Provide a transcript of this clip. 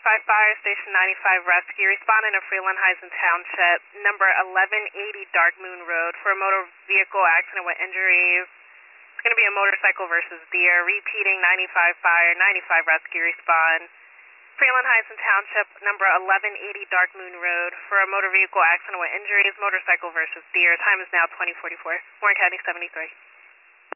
95 Fire Station 95 Rescue. Responding to Freeland-Heisen Township, number 1180 Dark Moon Road for a motor vehicle accident with injuries. It's going to be a motorcycle versus deer. Repeating 95 Fire, 95 Rescue. Respond. Freeland-Heisen Township, number 1180 Dark Moon Road for a motor vehicle accident with injuries, motorcycle versus deer. Time is now 20:44. Warren County 73.